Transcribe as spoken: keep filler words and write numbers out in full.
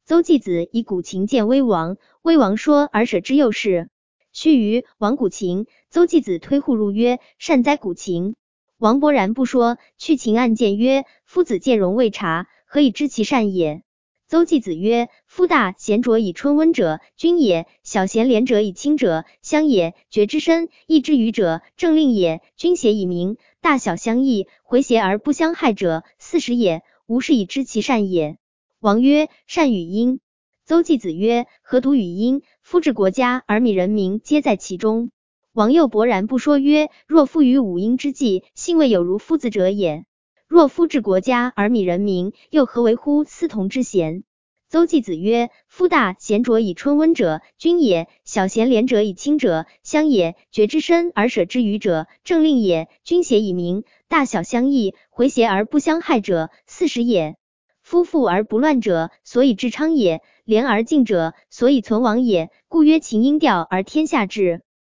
邹忌子以古琴见威王，威王说而舍之又是。须臾，王古琴，邹忌子推户入曰：善哉古琴。王勃然不说，去秦案见曰：夫子见容未察，何以知其善也？邹忌子曰：夫大贤卓以春温者，君也；小贤廉者以清者，乡也。决之深，义之愚者，政令也。君邪以明，大小相异，回邪而不相害者，四时也。吾是以知其善也。王曰：善与殷。邹忌子曰：何独与殷？夫治国家而民人民皆在其中。王又勃然不说曰：若夫于五殷之际，幸未有如夫子者也。若夫治国家而民人民，又何为乎司同之贤？邹忌子曰：夫大贤卓以春温者，君也；小贤廉者以清者，乡也。决之深而舍之愚者，政令也。君邪以明，大小相异，回邪而不相害者，四时也。夫富而不乱者，所以治昌也；廉而敬者，所以存亡也。故曰秦殷调而天下治。